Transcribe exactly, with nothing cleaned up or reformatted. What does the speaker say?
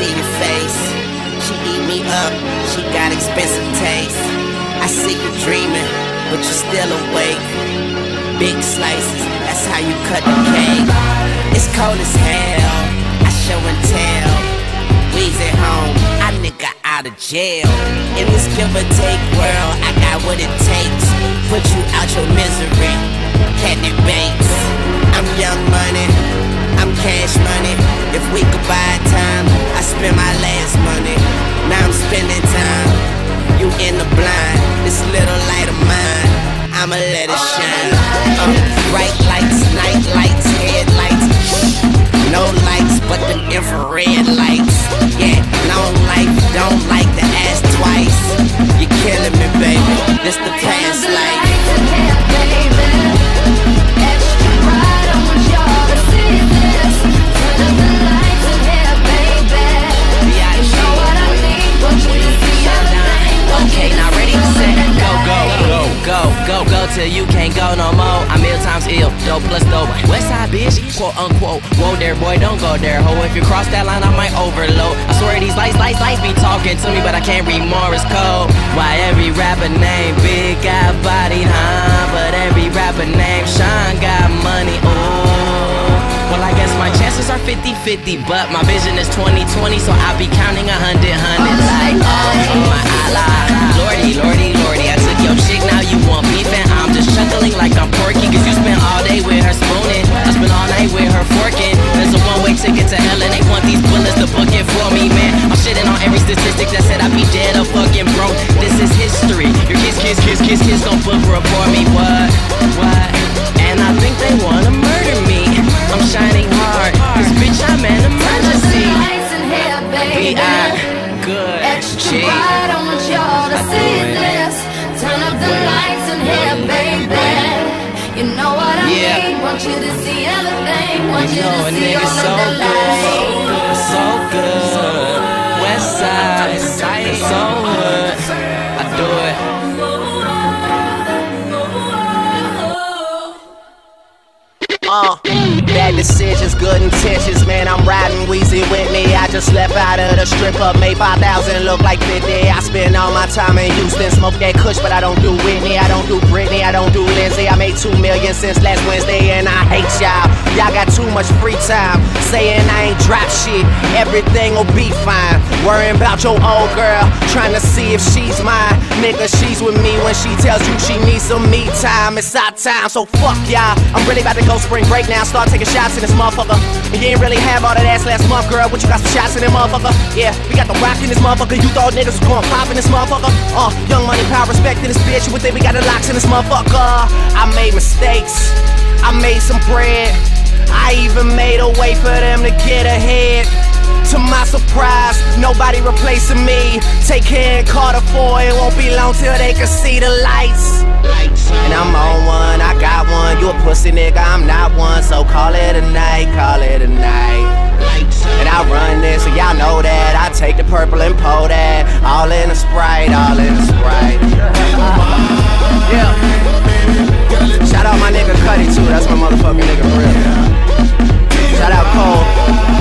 see your face. She eat me up, she got expensive taste. I see you dreaming, but you're still awake. Big slices, that's how you cut the cake. It's cold as hell, I show and tell. Weezy home, I nigga out of jail. In this give or take world, I got what it takes. Put you out your misery, Catnip Banks. I'm young money, I'm cash money. If we could buy time, I spend my last money. Now I'm spending time, you in the blind. This little light of mine, I'ma let it shine. uh, Bright lights, night lights, headlights. No lights but them infrared lights. Yeah, long life, don't like to ask twice. You're killing me, baby, this the past life. Okay, now ready, set, go, go, go, go, go, go till you can't go no more. I'm ill times ill, dope plus dope. Westside bitch, quote unquote. Whoa there, boy, don't go there, ho. If you cross that line, I might overload. I swear these lights, lights, lights be talking to me, but I can't read Morse code. Why every rapper name Big got bodied, huh? But every rapper name Sean got money, ooh. Well, I guess my chances are fifty fifty, but my vision is twenty twenty, so I'll be counting a hundred, hundred like, oh, oh my Allah. Lordy, lordy, lordy, I took your chick, now you want beef, and I'm just chuckling like I'm Porky, cause you spent all day with her spooning, I spent all night with her forking. There's a one-way ticket to hell, and they want these bullets to book it for me, man. I'm shitting on every statistic that said I'd be dead or fucking broke. This is history, your kids, kids, kids, kids, kids gon' book report me, what, what? And I think they wanna murder me. I'm shining hard, cause bitch I'm an emergency. We are good, extra bright, I want y'all to see this. Turn up the lights in here, baby. You know what I yeah. mean. Want you to see everything. Want you you know to a see nigga all so of the good, lights. so good. West side, so good. I do it. Uh, bad decisions, good intentions, man, I'm riding Weezy with me. I just left out of the strip club, made five thousand look like fifty. I spend all my time in Houston, smoke that kush, but I don't do Whitney. I don't do Britney, I don't do Lindsay. I made two million since last Wednesday, and I hate y'all. Y'all got too much free time, saying I ain't drop shit. Everything will be fine. Worrying about your old girl, trying to see if she's mine. Nigga, she's with me when she tells you she needs some me time. It's our time, so fuck y'all. I'm really about to go spring break now, start taking shots in this motherfucker. And you ain't really have all that ass last month, girl. What you got some shots in this motherfucker? Yeah, we got the rock in this motherfucker. You thought niggas was going pop in this motherfucker? Uh, young money, power, respect in this bitch. You would think we got the locks in this motherfucker. I made mistakes, I made some bread. I even made a way for them to get ahead. To my surprise, nobody replacing me. Take care and Carter four, it won't be long till they can see the lights. And I'm on one, I got one. You a pussy nigga, I'm not one. So call it a night, call it a night. And I run this, so y'all know that. I take the purple and pour that. All in the Sprite, all in the Sprite. Yeah. Shout out my nigga Cuddy too, that's my motherfucking nigga for real. Shout out Cole.